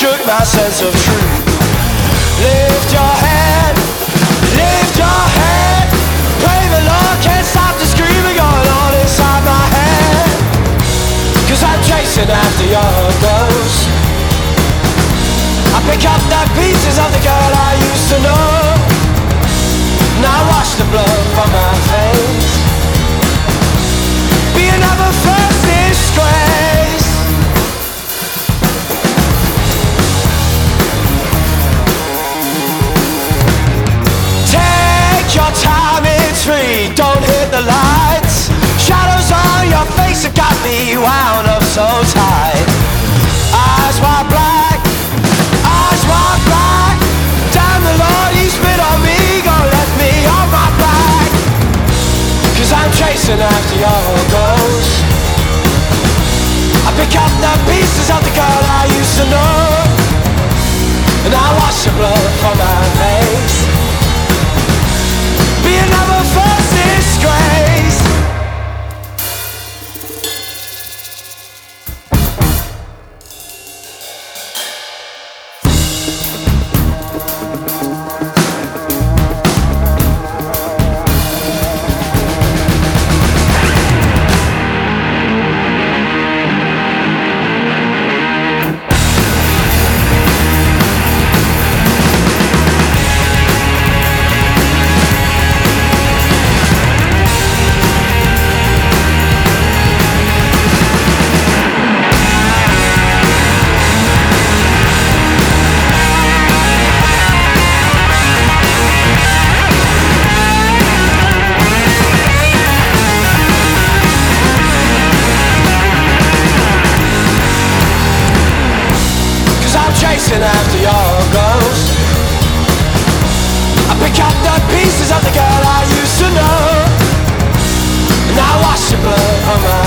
shook my sense of truth. Lift your head, lift your head. Pray the Lord can't stop the screaming going on inside my head. 'Cause I'm chasing after your ghost. I pick up the pieces of the girl I used to know. Now I wash the blood from my face. Be another first disgrace. Take your time, it's free. Don't hit the lights. Shadows on your face have got me wound up so tight. Eyes wide black, eyes wide black. Damn the Lord, he spit on me. Gonna let me on my back. 'Cause I'm chasing after your ghost. I pick up the pieces of the girl I used to know. And I wash the blood from my face. Be another first disgrace. Chasing after your ghost. I pick up the pieces of the girl I used to know. And I wash the blood from my